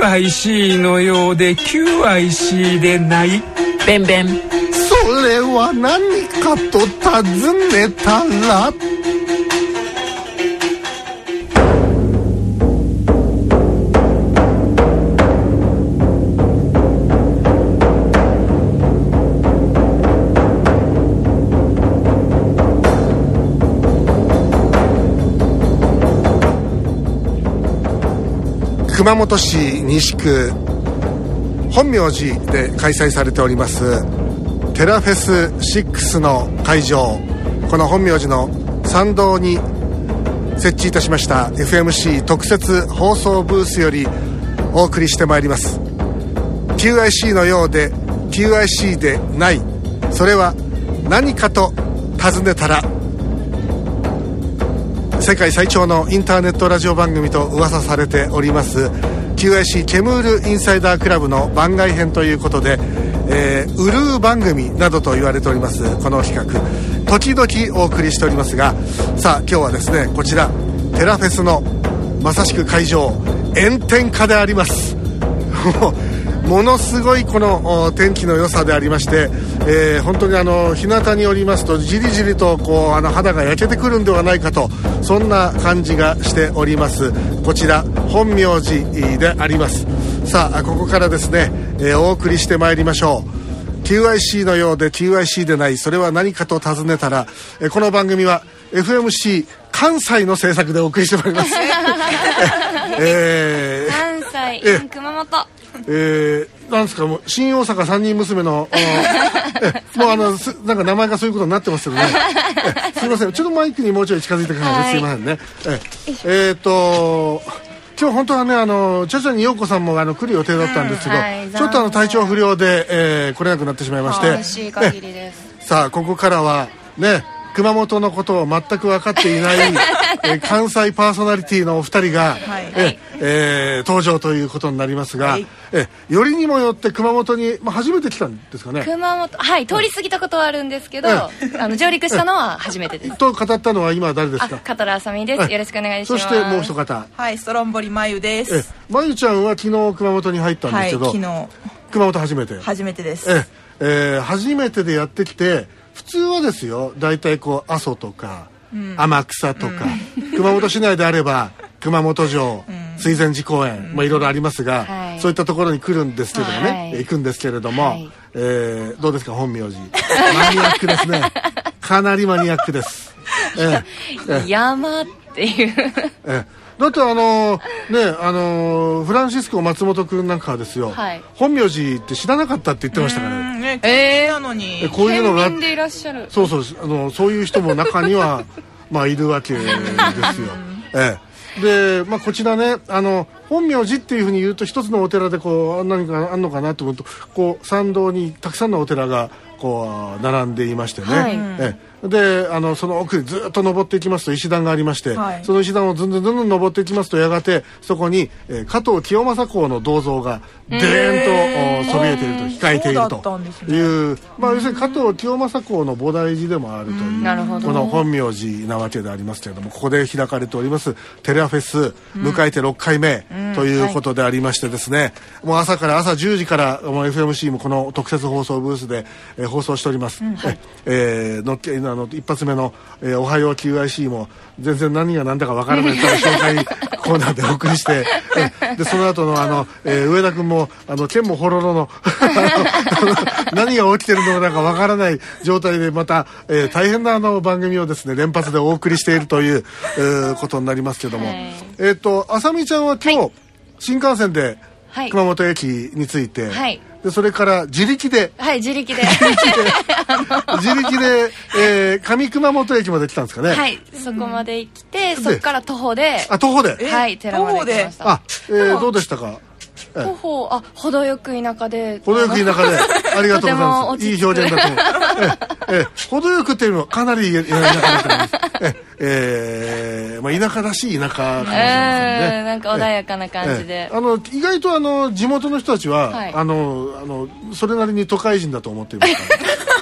QIC のようで QIC でない。 ベンベン。 それは何かと尋ねたら、熊本市西区本名寺で開催されておりますテラフェス6の会場、この本名寺の参道に設置いたしました FMC 特設放送ブースよりお送りしてまいります。 QIC のようで QIC でない、それは何かと尋ねたら、世界最長のインターネットラジオ番組と噂されております QIC ケムールインサイダークラブの番外編ということで、ウルー番組などと言われておりますこの企画、時々お送りしておりますが、さあ今日はですね、こちらテラフェスのまさしく会場、炎天下であります。ものすごいこの天気の良さでありまして、本当に日向におりますとじりじりとこう肌が焼けてくるんではないかと、そんな感じがしております。こちら本名寺であります。さあここからですね、お送りしてまいりましょう。 QIC のようで QIC でない、それは何かと尋ねたら、この番組は FMC 関西の制作でお送りしてまいります。 関西熊本、 なんですか、もう新大阪三人娘のもうなんか名前がそういうことになってますけどね。すいません、ちょっとマイクにもうちょい近づいてください。すいませんね。今日本当はね、チャチャに陽子さんも来る予定だったんですけど、ちょっと体調不良で、来れなくなってしまいまして、 悲しい限りです。 さあここからはね、熊本のことを全く分かっていない関西パーソナリティのお二人が、登場ということになりますが、よりにもよって熊本に、初めて来たんですかね。 熊本、はい、通り過ぎたことはあるんですけど、上陸したのは初めてです。 と語ったのは今誰ですか。 香取あさみです。よろしくお願いします。 そしてもう一方、 はい、ストロンボリまゆです。 まゆちゃんは昨日熊本に入ったんですけど、 昨日熊本初めてです。 初めてでやってきて、普通はですよ、大体こう阿蘇とか、天草とか、熊本市内であれば熊本城、水前寺公園、いろいろありますが、そういったところに来るんですけどもね、行くんですけれども、どうですか本名寺。マニアックですね。かなりマニアックです。 山っていうだってフランシスコ松本くんなんかはですよ、本名寺って知らなかったって言ってましたからね。 なのにこういうのが県民でいらっしゃる。 そうそういう人も中にはいるわけですよ。で、こちらね、本名寺っていうふうに言うと一つのお寺でこう何かあんのかなと思うと、こう参道にたくさんのお寺がこう並んでいましてね、でその奥にずっと登っていきますと石段がありまして、その石段をずんずん登っていきますと、やがてそこに、加藤清正公の銅像がでーんとそびえていると、控えているという、要するに加藤清正公の菩提寺でもあるという、この本名寺なわけでありますけれども、ここで開かれておりますテラフェス、迎えて6回目ということでありましてですね、もう朝10時からもう FMC もこの特設放送ブースで、放送しております。一発目の、おはよう QIC も全然何が何だかわからない紹介コーナーでお送りしてでその後の上田君も剣もほろろの何が起きてるのかわからない状態でまた、大変な番組をですね連発でお送りしているという、ことになりますけども、あさみちゃんは今日、新幹線で熊本駅に着いて、でそれから自力で自力で上熊本駅まで来たんですかね。 そこまで来て、そこから徒歩で徒歩で寺まで来ました。 どうでしたか。 徒歩、程よく田舎でありがとうございます。いい表現だと思う。程よくっていうのはかなり田舎だと思います。田舎らしい田舎かもしれませんね。 なんか穏やかな感じで、 意外と地元の人たちは、それなりに都会人だと思っていますから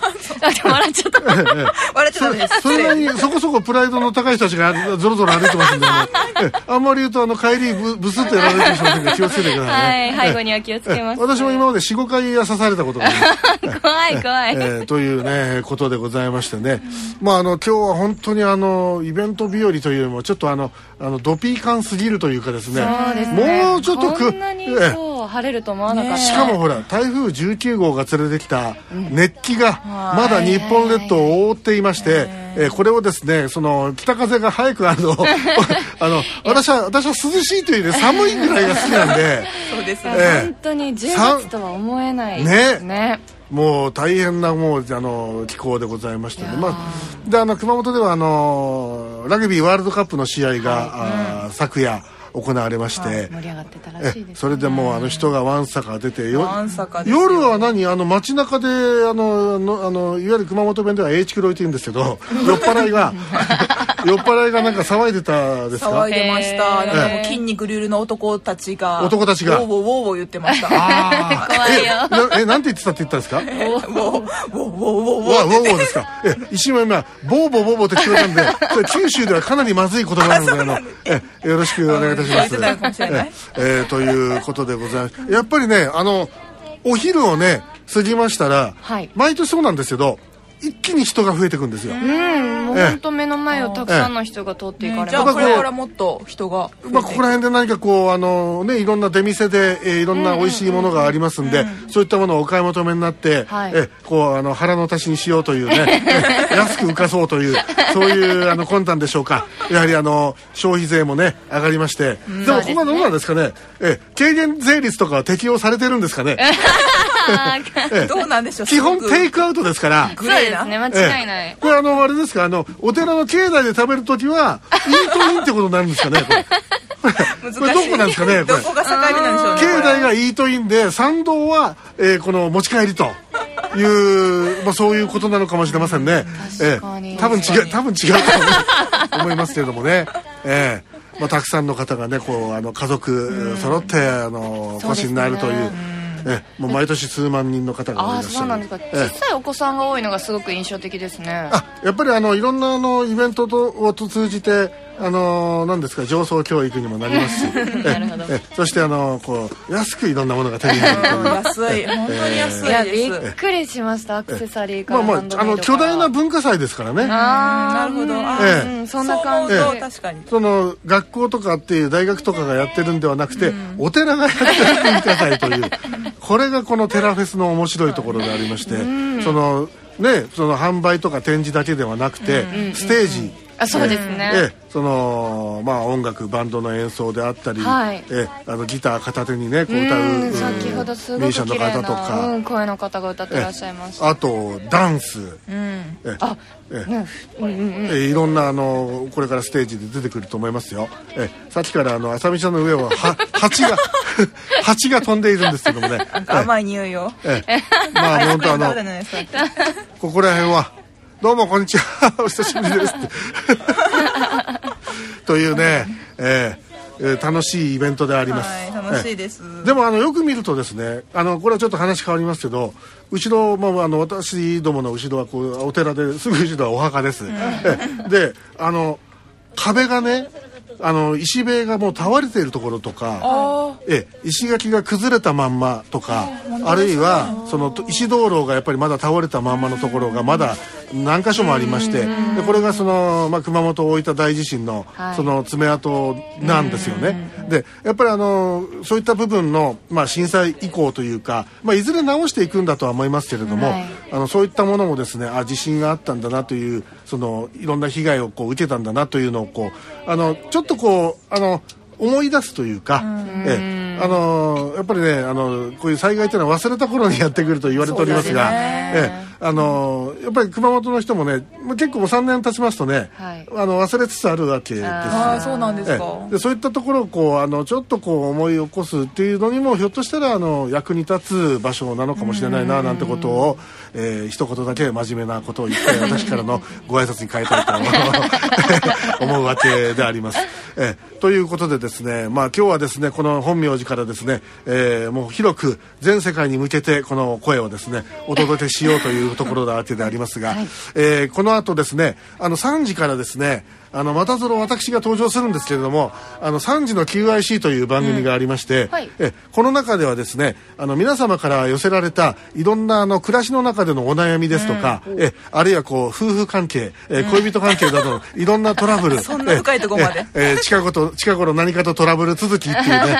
笑っちゃった。 笑っちゃダメです。 それなりにそこそこプライドの高い人たちがぞろぞろ歩いてますんで、あんまり言うと帰りブスッとやられるかもしれませんから気をつけてくださいね。 はい、背後には気をつけます。 私も今まで 4,5 回刺されたことがあります。 怖い。 というねことでございましてね。まあ今日は本当にイベント日和というよりもちょっとドピー感すぎるというかですね。 そうですね。 もうちょっとこんなに晴れると思わなかった。 しかもほら台風19号が連れてきた熱気がまだ日本列島を覆っていまして、これをですね北風が早く私は涼しいというより寒いぐらいが好きなんでそうですね、本当に10月とは思えないですね。 もう大変な気候でございまして、ね、で熊本ではラグビーワールドカップの試合が、昨夜行われまして、 盛り上がってたらしいですね。 それでもう人がわんさか出て夜は街中でいわゆる熊本弁では H クロイって言うんですけど酔っ払いがなんか騒いでたですか。 騒いでました。なんかもう筋肉隆々の男たちがウォーウォーウォー言ってました。 怖いよ。 なんて言ってたって言ったんですか。ウォーウォーウォーウォーですか。一瞬今ボーボーボーボーって聞こえたんでそれ九州ではかなりまずい言葉なのでよろしくお願いいたします。ということでございます。やっぱりねお昼をね過ぎましたら、毎年そうなんですけど一気に人が増えてくんですよ。 もう本当目の前をたくさんの人が通っていかれます。 じゃあこれからもっと人がここら辺で何かいろんな出店でいろんな美味しいものがありますんで、そういったものをお買い求めになって、腹の足しにしようというね安く浮かそうというそういう魂胆でしょうか。やはり消費税もね上がりまして、でもここはどうなんですかね。軽減税率とかは適用されてるんですかね。 どうなんでしょう。 基本テイクアウトですからグレーな。 そうですね、間違いない。 これあれですかお寺の境内で食べるときはイートインってことになるんですかね。これどこなんですかね。 どこが境目なんでしょうね。 境内がイートインで参道はこの持ち帰りというそういうことなのかもしれませんね。多分違うと思いますけれどもね。たくさんの方がね家族揃ってお越しになるという。もう毎年数万人の方がいらっしゃる。 そうなんですか。小さいお子さんが多いのがすごく印象的ですね。 やっぱりいろんなイベントを通じて何ですか上層教育にもなりますしなるほど。 そして安くいろんなものが手に入るという安い本当に安いです。 びっくりしました。アクセサリーからハンドメイドから巨大な文化祭ですからね。 なるほど。 そんな感じ。 確かに学校とかっていう大学とかがやってるんではなくてお寺がやってる文化祭というこれがこのテラフェスの面白いところでありまして販売とか展示だけではなくてステージそうですね。 音楽バンドの演奏であったり、ギター片手にね歌う先ほどすごくミュージシャンの方とか声の方が歌ってらっしゃいました。 あとダンス、いろんなこれからステージで出てくると思いますよ。さっきから浅見ちゃんの上を蜂が飛んでいるんですけどもね。 甘い匂いよ。 本当ここら辺はどうもこんにちはお久しぶりですってというね、楽しいイベントであります。 楽しいです。 でもよく見るとですねこれはちょっと話変わりますけど後ろ、私どもの後ろはお寺ですぐ後ろはお墓です。で壁がね石塀がもう倒れているところとか石垣が崩れたまんまとかあるいは石灯籠がやっぱりまだ倒れたまんまのところがまだ何箇所もありましてでこれが熊本大分大地震の爪痕なんですよね。でやっぱりそういった部分の震災以降というかいずれ直していくんだとは思いますけれどもそういったものもですね地震があったんだなといういろんな被害を受けたんだなというのをちょっと思い出すというかやっぱりねこういう災害というのは忘れた頃にやってくると言われておりますがやっぱり熊本の人もね結構もう3年経ちますとね忘れつつあるわけです。 そうなんですか。 でそういったところをちょっと思い起こすっていうのにもひょっとしたら役に立つ場所なのかもしれないななんてことを一言だけ真面目なことを言って私からのご挨拶に変えたいと思うわけであります。ということでですね今日はですねこの本名寺からですねもう広く全世界に向けてこの声をですねお届けしようといういうところだわけでありますが、この後ですね3時からですねまた私が登場するんですけれども3時の QIC という番組がありまして、この中ではですね皆様から寄せられたいろんな暮らしの中でのお悩みですとか、あるいはこう夫婦関係、恋人関係などのいろんなトラブルそんな深いところまで、 近頃何かとトラブル続きっていうね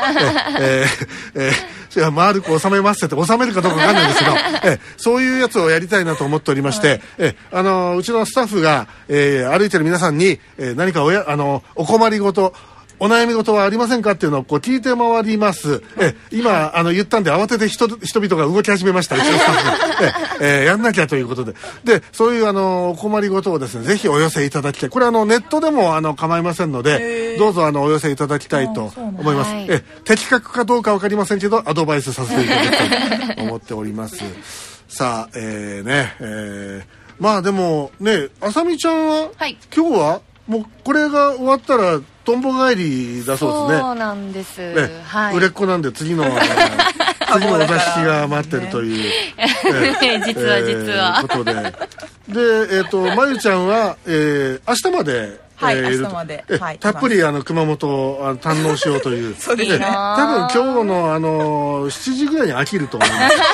丸く収めますって収めるかどうかわかんないんですけど、そういうやつをやりたいなと思っておりまして、うちのスタッフが、歩いてる皆さんに、何かお困りごとお悩み事はありませんかっていうのをこう聞いて回ります。今言ったんで慌てて人々が動き始めました。うちのスタッフやんなきゃということで、そういうお困り事をですねぜひお寄せいただきたい。これネットでも構いませんのでどうぞお寄せいただきたいと思います。的確かどうかわかりませんけどアドバイスさせていただきたいと思っております。さあまあでもねあさみちゃんは、今日はもうこれが終わったらとんぼ帰りだそうですね。 そうなんです。 売れっ子なんで次のお座敷が待ってるという実はことで、まゆちゃんは明日まで明日までたっぷり熊本を堪能しようというそうですね。 多分今日の7時ぐらいに飽きると思い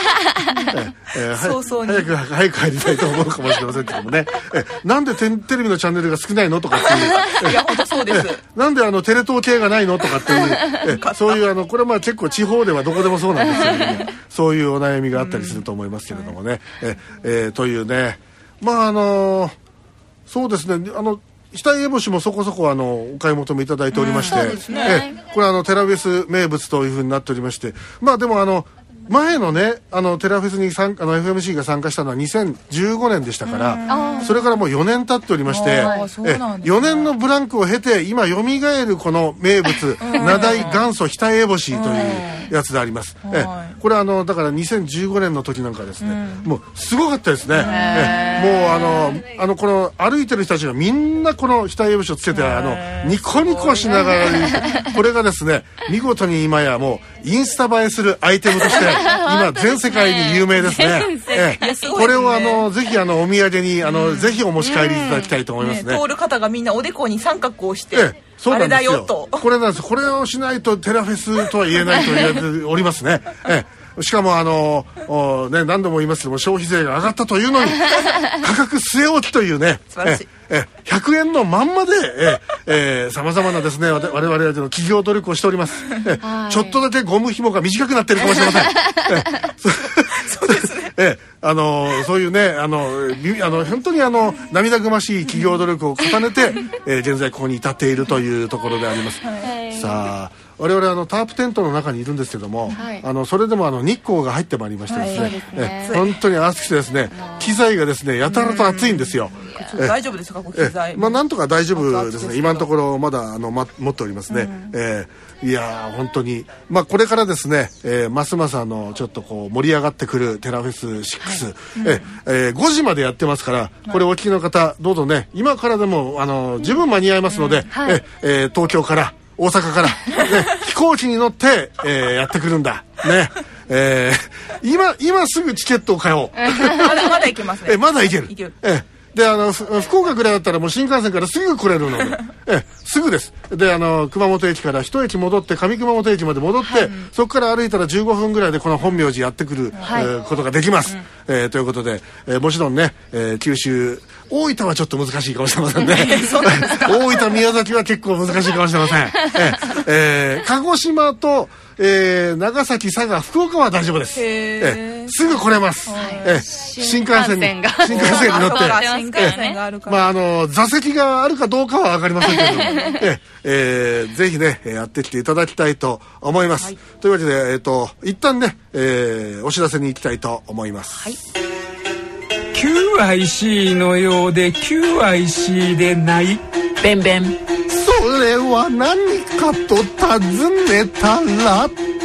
ます早く入りたいと思うかもしれませんけどもねなんでテレビのチャンネルが少ないのとかっていういや本当そうですなんでテレ東系がないのとかっていうそういうこれは結構地方ではどこでもそうなんですけれどもそういうお悩みがあったりすると思いますけれどもねというねまあそうですね額烏帽子もそこそこお買い求めいただいておりまして、これテラフェス名物というふうになっておりまして、まあでも前のねテラフェスにFMC が参加したのは2015年でしたから、それからもう4年経っておりまして、4年のブランクを経て今よみがえるこの名物名題元祖額烏帽子というやつであります。これだから2015年の時なんかですね、もうすごかったですね。もうこの歩いてる人たちがみんなこの額烏帽子をつけてニコニコしながらこれがですね見事に今やもうインスタ映えするアイテムとして今全世界に有名ですね。これをぜひお土産にぜひお持ち帰りいただきたいと思いますね。 通る方がみんなおでこに三角をしてあれだよとこれなんです。これをしないとテラフェスとは言えないと言われておりますね。しかも何度も言いますけども消費税が上がったというのに価格据え置きというね素晴らしい 100円のまんまでさまざまなですね我々は企業努力をしております。ちょっとだけゴム紐が短くなってるかもしれません。そうですね。そういうね本当に涙ぐましい企業努力を重ねて現在ここに至っているというところであります。さあ我々タープテントの中にいるんですけども、それでも日光が入ってまいりましてですね、本当に暑くてですね機材がですねやたらと暑いんですよ。 大丈夫ですか機材？ なんとか大丈夫ですね。今のところまだ持っておりますね。いや本当にこれからですねますますちょっとこう盛り上がってくるテラフェス6、5時までやってますからこれお聞きの方どうぞね今からでも十分間に合いますので、東京から大阪から、飛行機に乗って、やってくるんだね。今すぐチケットを買おう。 まだ行けますね。 まだ行ける。で福岡ぐらいだったらもう新幹線からすぐ来れるのですぐです。で熊本駅から一駅戻って上熊本駅まで戻って、そこから歩いたら15分ぐらいでこの本名寺やってくる、ことができます。ということで、もちろんね、九州大分はちょっと難しいかもしれませんね。大分宮崎は結構難しいかもしれません。鹿児島と長崎佐賀福岡は大丈夫です。すぐ来れます。新幹線に乗って新幹線があるから座席があるかどうかは分かりませんけどぜひねやってきていただきたいと思います。というわけで一旦ねお知らせに行きたいと思います。 QIC のようで QIC でないベンベンそれは何かと尋ねたら